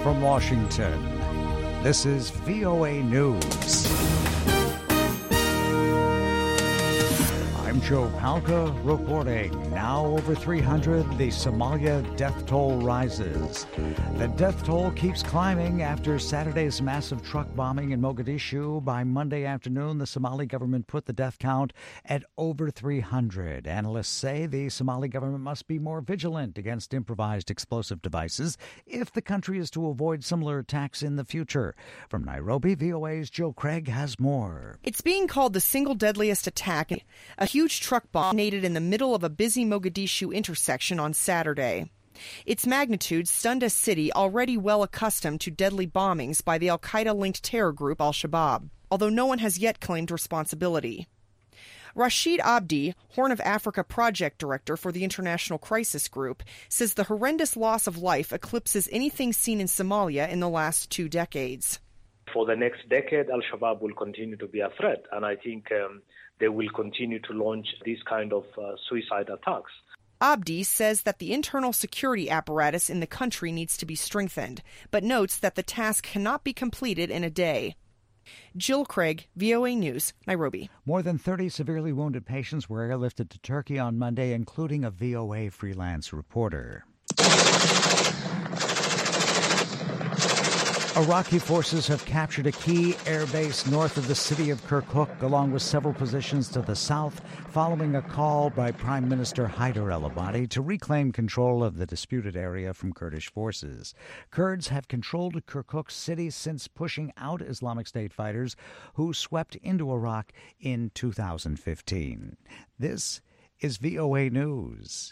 from Washington, this is VOA News. I'm Joe Palca reporting. Now over 300, the Somalia death toll rises. The death toll keeps climbing after Saturday's massive truck bombing in Mogadishu. By Monday afternoon, the Somali government put the death count at over 300. Analysts say the Somali government must be more vigilant against improvised explosive devices if the country is to avoid similar attacks in the future. From Nairobi, VOA's Jill Craig has more. It's being called the single deadliest attack. A huge truck bomb detonated in the middle of a busy Mogadishu intersection on Saturday. Its magnitude stunned a city already well accustomed to deadly bombings by the al-Qaeda-linked terror group Al-Shabaab, although no one has yet claimed responsibility. Rashid Abdi, Horn of Africa project director for the International Crisis Group, says the horrendous loss of life eclipses anything seen in Somalia in the last 2 decades. For the next decade, Al-Shabaab will continue to be a threat, and I think they will continue to launch these kind of suicide attacks. Abdi says that the internal security apparatus in the country needs to be strengthened, but notes that the task cannot be completed in a day. Jill Craig, VOA News, Nairobi. More than 30 severely wounded patients were airlifted to Turkey on Monday, including a VOA freelance reporter. Iraqi forces have captured a key airbase north of the city of Kirkuk, along with several positions to the south, following a call by Prime Minister Haider al-Abadi to reclaim control of the disputed area from Kurdish forces. Kurds have controlled Kirkuk city since pushing out Islamic State fighters who swept into Iraq in 2015. This is VOA News.